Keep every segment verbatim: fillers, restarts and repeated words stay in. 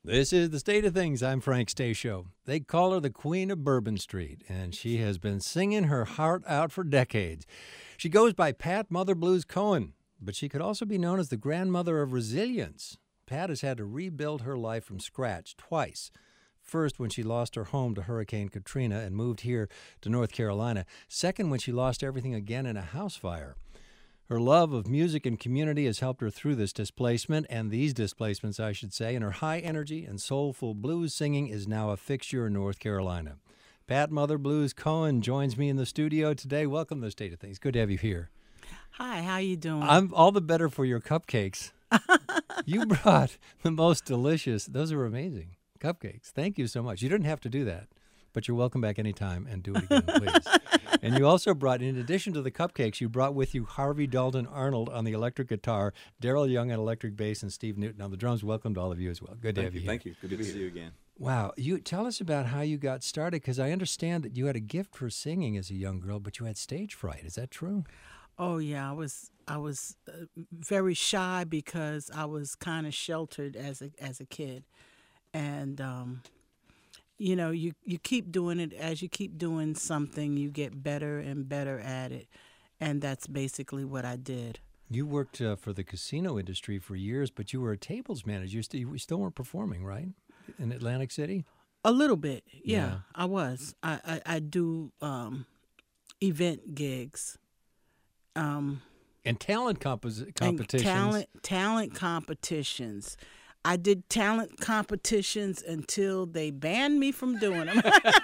This is The State of Things. I'm Frank Stasio. They call her the Queen of Bourbon Street, and she has been singing her heart out for decades. She goes by Pat Mother Blues Cohen, but she could also be known as the grandmother of resilience. Pat has had to rebuild her life from scratch twice. First, when she lost her home to Hurricane Katrina and moved here to North Carolina. Second, when she lost everything again in a house fire. Her love of music and community has helped her through this displacement, and these displacements, I should say, and her high energy and soulful blues singing is now a fixture in North Carolina. Pat Mother Blues Cohen joins me in the studio today. Welcome to The State of Things. Good to have you here. Hi, how you doing? I'm all the better for your cupcakes. You brought the most delicious, those are amazing, cupcakes. Thank you so much. You didn't have to do that, but you're welcome back anytime, and do it again, please. And you also brought, in addition to the cupcakes, you brought with you Harvey Dalton Arnold on the electric guitar, Daryl Young on electric bass, and Steve Newton on the drums. Welcome to all of you as well. Good to Thank have you, you here. Thank you. Good, Good to see you again. Wow. You tell us about how you got started, because I understand that you had a gift for singing as a young girl, but you had stage fright. Is that true? Oh yeah, I was I was uh, very shy because I was kind of sheltered as a as a kid, and um, you know, you you keep doing it. As you keep doing something, you get better and better at it, and that's basically what I did. You worked uh, for the casino industry for years, but you were a tables manager. You, st- you still weren't performing, right, in Atlantic City? A little bit, yeah, Yeah. I was. I I, I do um, event gigs. Um, And talent compos- and competitions. talent talent competitions. I did talent competitions until they banned me from doing them.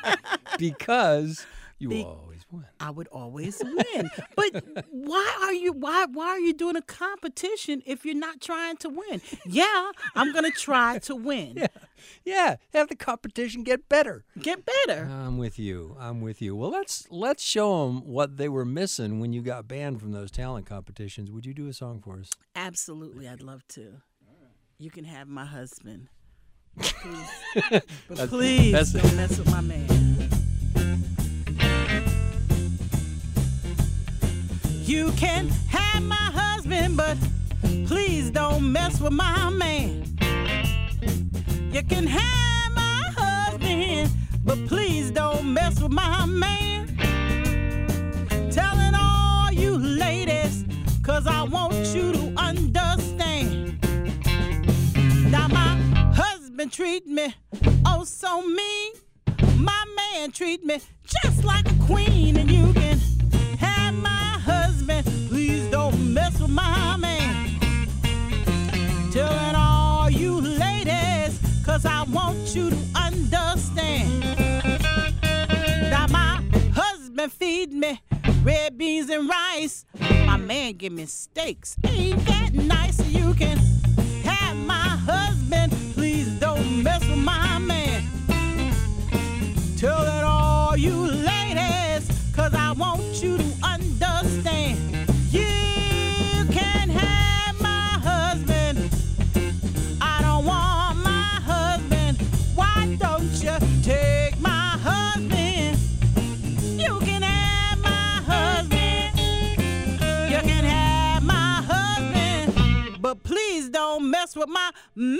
Because you Be- always win. I would always win. But why are you why why are you doing a competition if you're not trying to win? Yeah, I'm gonna try to win. Yeah, yeah. Have the competition get better. Get better. I'm with you. I'm with you. Well, let's let's show them what they were missing when you got banned from those talent competitions. Would you do a song for us? Absolutely, I'd love to. You can have my husband. Please. But please that's- don't mess with my man. You can have my husband, but please don't mess with my man. You can have my husband, but please don't mess with my man. Telling all you ladies, cause I want you to understand. Now my husband treat me oh so mean. My man treat me just like a queen, and you can have my husband, please don't mess with my man. Telling all you ladies, cause I want you to understand. Now my husband feed me red beans and rice. My man give me steaks. Ain't that nice? You can have my husband, please don't mess with my man. Telling all you ladies, cause I want you to understand. You can have my husband. I don't want my husband. Why don't you take my husband? You can have my husband. You can have my husband. But please don't mess with my man.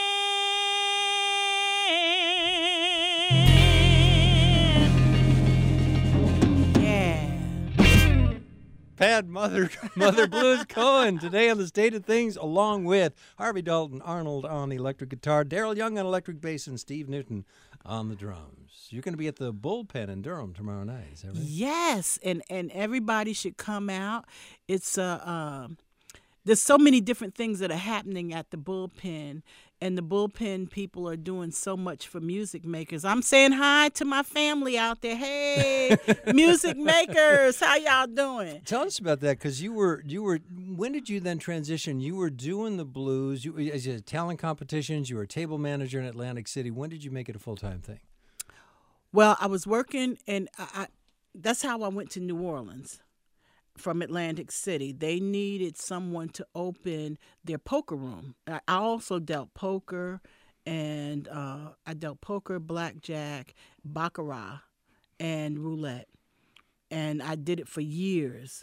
Pat Mother Mother Blues Cohen today on The State of Things, along with Harvey Dalton Arnold on the electric guitar, Daryl Young on electric bass, and Steve Newton on the drums. You're going to be at the Bullpen in Durham tomorrow night, is that right? Yes, and and everybody should come out. It's uh, um, there's so many different things that are happening at the Bullpen, and the Bullpen people are doing so much for music makers. I'm saying hi to my family out there. Hey, music makers, how y'all doing? Tell us about that, because you were you were. When did you then transition? You were doing the blues. You as you had talent competitions. You were a table manager in Atlantic City. When did you make it a full time thing? Well, I was working, and I, I, that's how I went to New Orleans from Atlantic City. They needed someone to open their poker room. I I also dealt poker, and uh, I dealt poker, blackjack, baccarat, and roulette. And I did it for years.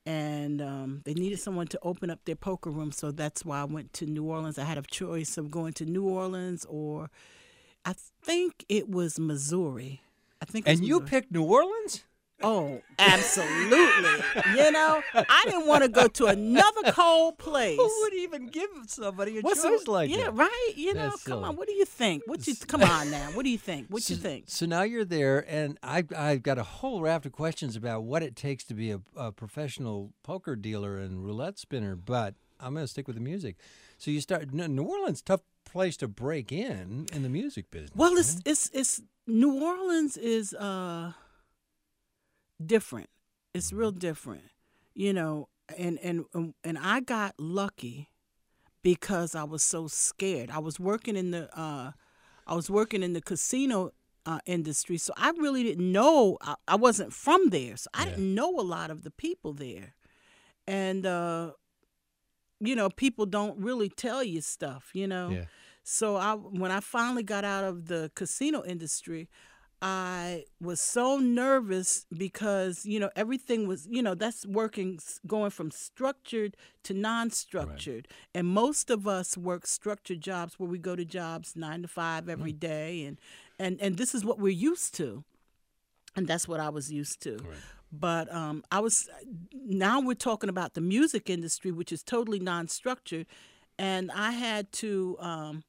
and um, they needed someone to open up their poker room. So that's why I went to New Orleans. I had a choice of going to New Orleans or I think it was Missouri. I think. It was and you Missouri. picked New Orleans? Oh, absolutely. You know, I didn't want to go to another cold place. Who would even give somebody a What's choice the- like yeah, that? right. You know, That's come silly. on. What do you think? What you come on now? What do you think? What so, you think? So now you're there, and I've, I've got a whole raft of questions about what it takes to be a, a professional poker dealer and roulette spinner, but I'm going to stick with the music. So you start, New Orleans, tough place to break in in the music business. Well, it's right? it's it's New Orleans is uh different. It's real different, you know. And and um, and I got lucky because I was so scared. I was working in the uh, I was working in the casino uh, industry, so I really didn't know. I, I wasn't from there, so I Yeah. didn't know a lot of the people there, and uh, you know, people don't really tell you stuff, you know. Yeah. So I, when I finally got out of the casino industry, I was so nervous because, you know, everything was, you know, that's working, s- going from structured to non-structured. And most of us work structured jobs where we go to jobs nine to five every day. And, and, and this is what we're used to. And that's what I was used to. Right. But um, I was, now we're talking about the music industry, which is totally non-structured. And I had to um,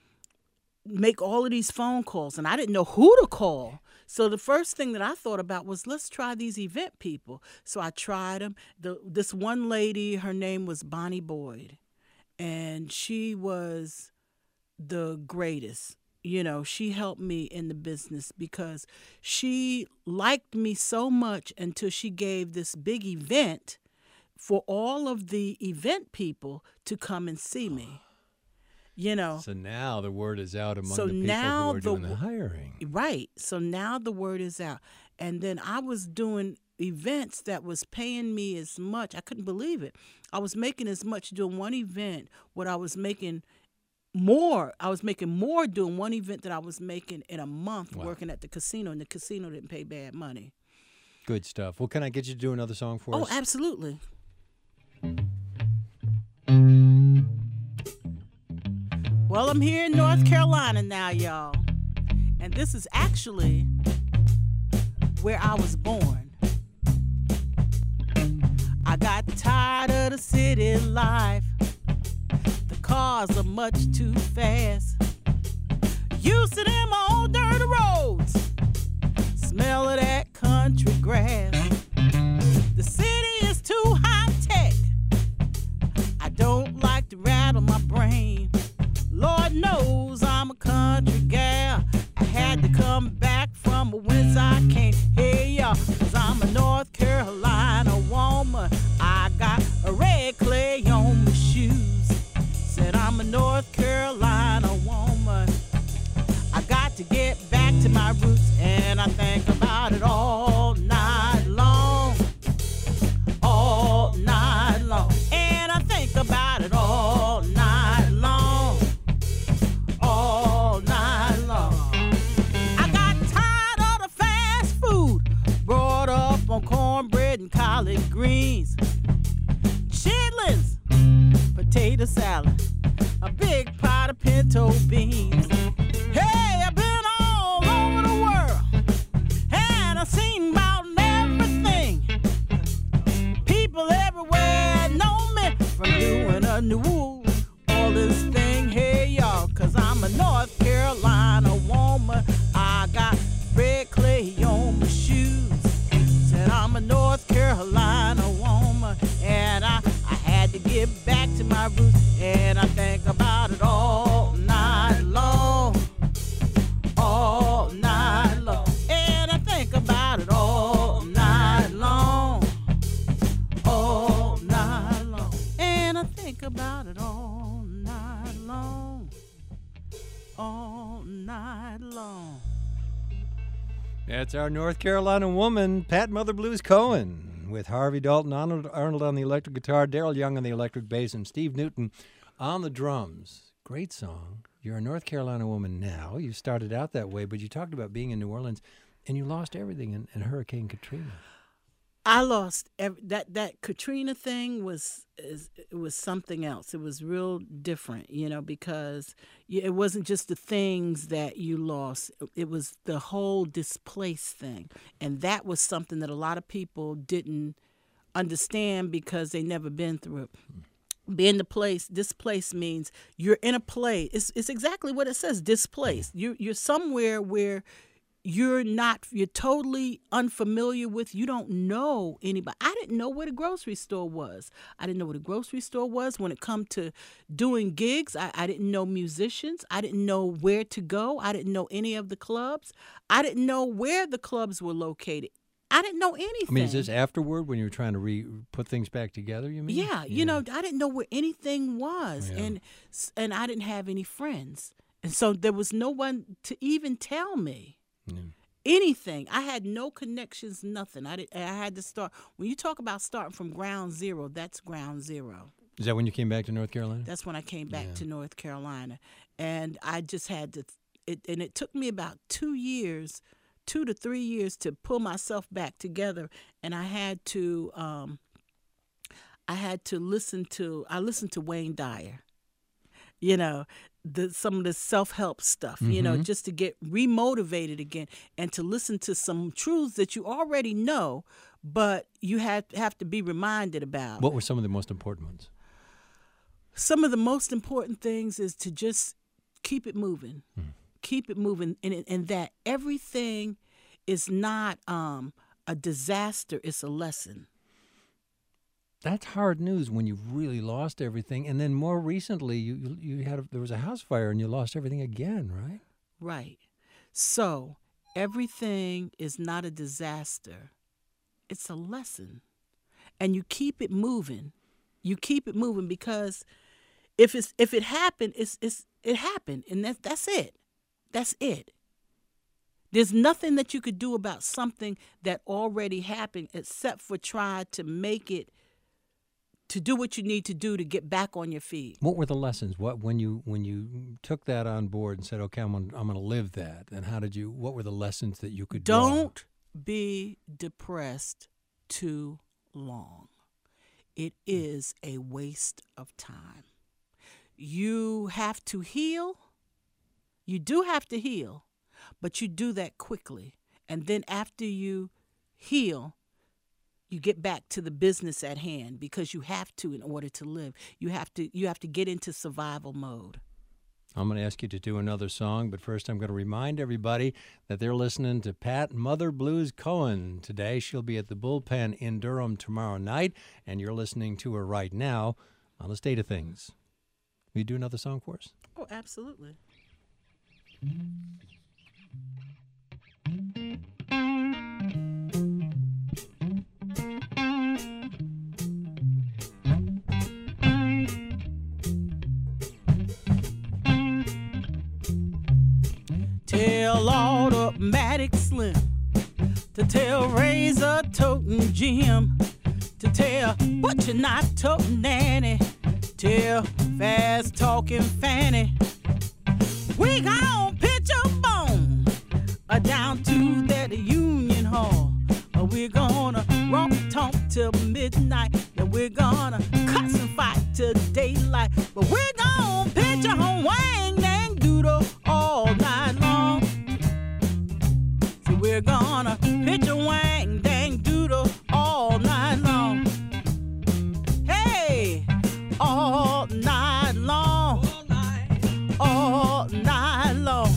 make all of these phone calls, and I didn't know who to call. So the first thing that I thought about was, let's try these event people. So I tried them. The, this one lady, her name was Bonnie Boyd, and she was the greatest. You know, she helped me in the business because she liked me so much until she gave this big event for all of the event people to come and see me. You know, So now the word is out among So the people now who are the doing the w- hiring. right. So now the word is out. And then I was doing events that was paying me as much. I couldn't believe it. I was making as much doing one event what I was making more. I was making more doing one event that I was making in a month Wow. working at the casino, and the casino didn't pay bad money. Good stuff. Well, can I get you to do another song for Oh, us? absolutely. Well, I'm here in North Carolina now, y'all. And this is actually where I was born. I got tired of the city life. The cars are much too fast. Used to them old dirt roads. Smell of that country grass. The city is too high tech. I don't like to rattle my brain. Lord knows I'm a country gal. I had to come back from whence I came. Hey, y'all, cause I'm a North Carolina woman. I got a red clay on my shoes. Said I'm a North Carolina woman. I got to get back to my roots, and I think about it all night long. All night long. And I think about it all night long. All night long. I got tired of the fast food, brought up on cornbread and collard greens, chitlins, potato salad, a big pot of pinto beans. Hey, I've been all over the world, and I've seen about everything. People everywhere know me from doing a New Orleans thing. Hey, y'all, cause I'm a North Carolina woman. I got red clay on my shoes. Said I'm a North Carolina woman, and I, I had to get back to my roots, and I think about it all night long. All night long. And I think about it all night long. All night long. And I think about it all night long. All night long. That's our North Carolina woman, Pat Mother Blues Cohen, with Harvey Dalton, Arnold, Arnold on the electric guitar, Daryl Young on the electric bass, and Steve Newton on the drums. Great song. You're a North Carolina woman now. You started out that way, but you talked about being in New Orleans, and you lost everything in, in Hurricane Katrina. I lost every, that that Katrina thing was is, it was something else. It was real different, you know, because it wasn't just the things that you lost. It was the whole displaced thing, and that was something that a lot of people didn't understand because they never been through it. Being the place, displaced means you're in a place. It's it's exactly what it says. Displaced. You you're somewhere where you're not, you're totally unfamiliar with, you don't know anybody. I didn't know where the grocery store was. I didn't know where the grocery store was when it come to doing gigs. I, I didn't know musicians. I didn't know where to go. I didn't know any of the clubs. I didn't know where the clubs were located. I didn't know anything. I mean, is this afterward when you were trying to re put things back together, you mean? Yeah, yeah. you know, I didn't know where anything was, Yeah. and and I didn't have any friends. And so there was no one to even tell me. Yeah. Anything. I had no connections, nothing. I did, I had to start. When you talk about starting from ground zero, that's ground zero. Is that when you came back to North Carolina? That's when I came back Yeah. to North Carolina. And I just had to, it, and it took me about two years, two to three years to pull myself back together. And I had to, um, I had to listen to, I listened to Wayne Dyer. You know, the some of the self-help stuff, mm-hmm. you know, just to get remotivated again and to listen to some truths that you already know, but you have, have to be reminded about. What were some of the most important ones? Some of the most important things is to just keep it moving, mm. keep it moving, and, and that everything is not um, a disaster, it's a lesson. That's hard news when you've really lost everything, and then more recently, you you had a, there was a house fire and you lost everything again, right? Right. So everything is not a disaster; it's a lesson, and you keep it moving. You keep it moving because if it's if it happened, it's it's it happened, and that's that's it. That's it. There's nothing that you could do about something that already happened except for try to make it. To do what you need to do to get back on your feet. What were the lessons? What when you when you took that on board and said, "Okay, I'm gonna, I'm going to live that." And how did you? What were the lessons that you could don't draw? Be depressed too long? It is a waste of time. You have to heal. You do have to heal, but you do that quickly, and then after you heal. You get back to the business at hand because you have to in order to live. You have to you have to get into survival mode. I'm going to ask you to do another song, but first I'm going to remind everybody that they're listening to Pat Mother Blues Cohen today. She'll be at the Bullpen in Durham tomorrow night, and you're listening to her right now on The State of Things. Will you do another song for us? Oh, absolutely. Tell Automatic Slim to tell Razor Toting Jim to tell Butcher Not Toting Nanny, tell Fast Talking Fanny we gon' pitch a bone uh, down to that Union Hall. Uh, we're gonna romp talk till midnight, and we're gonna cuss and fight till daylight, but we're gonna pitch a home wang dang doodle all night long. So we're gonna pitch a wang dang doodle all night long. Hey, all night long. All night long.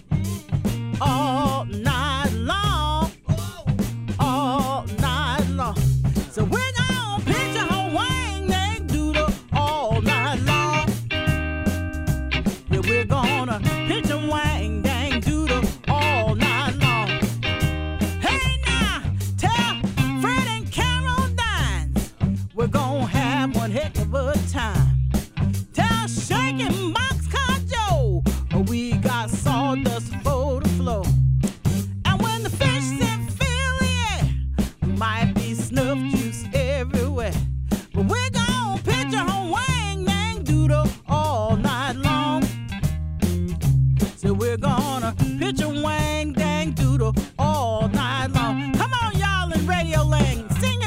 All night long. All night long. So we're gonna pitch a whole wang dang doodle all night long. Yeah, we're gonna pitch a wang dang doodle all night long. Hey now, tell Fred and Caroline we're gonna have one heck of a time. Tell Shaking Boxcar Joe we got sawdust for the floor. And when the fish in Philly might be snuff juice everywhere, but we're gonna pitch a whole wang dang doodle all night long. So we're gonna pitch a wang dang doodle all night long. Come on, y'all in Radio Land, sing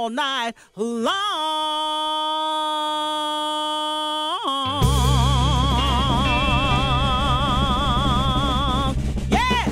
all night long. Yeah!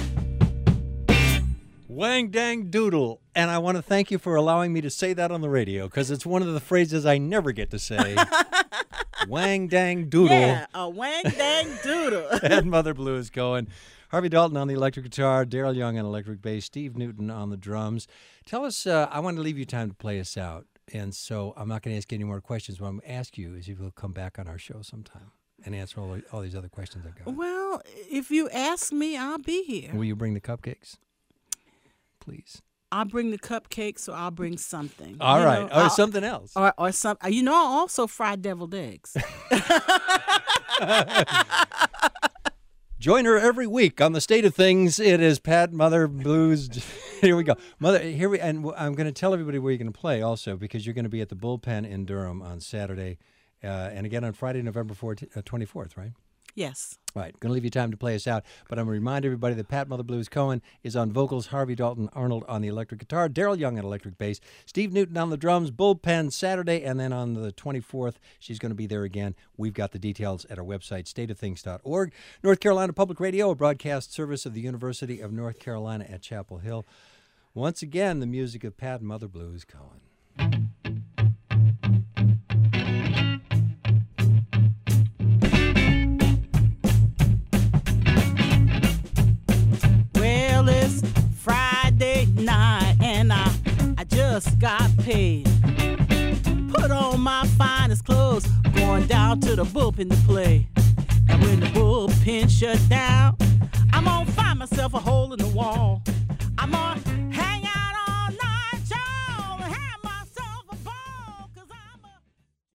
Wang dang doodle. And I want to thank you for allowing me to say that on the radio, because it's one of the phrases I never get to say. Wang dang doodle. Yeah, a wang dang doodle. And Mother Blues going. Harvey Dalton on the electric guitar, Daryl Young on electric bass, Steve Newton on the drums. Tell us, uh, I want to leave you time to play us out, and so I'm not going to ask any more questions. What I'm going to ask you is if you'll come back on our show sometime and answer all, all these other questions I've got. Well, if you ask me, I'll be here. Will you bring the cupcakes? Please. I'll bring the cupcakes, or I'll bring something. All you right, know, or I'll- something else. Or, or some, you know, I also fry deviled eggs. Join her every week on the State of Things. It is Pat Mother Blues. Here we go, Mother. Here we and I'm going to tell everybody where you're going to play also, because you're going to be at the Bullpen in Durham on Saturday, uh, and again on Friday, November fourteenth, uh, twenty-fourth, right? Yes. Right. Going to leave you time to play us out, but I'm going to remind everybody that Pat Mother Blues Cohen is on vocals, Harvey Dalton Arnold on the electric guitar, Daryl Young on electric bass, Steve Newton on the drums, Bullpen Saturday, and then on the twenty-fourth, she's going to be there again. We've got the details at our website, state of things dot org. North Carolina Public Radio, a broadcast service of the University of North Carolina at Chapel Hill. Once again, the music of Pat Mother Blues Cohen. Well, it's Friday night, and I, I just got paid. Put on my finest clothes, going down to the bullpen to play. And when the bullpen shut down, I'm gonna find myself a whole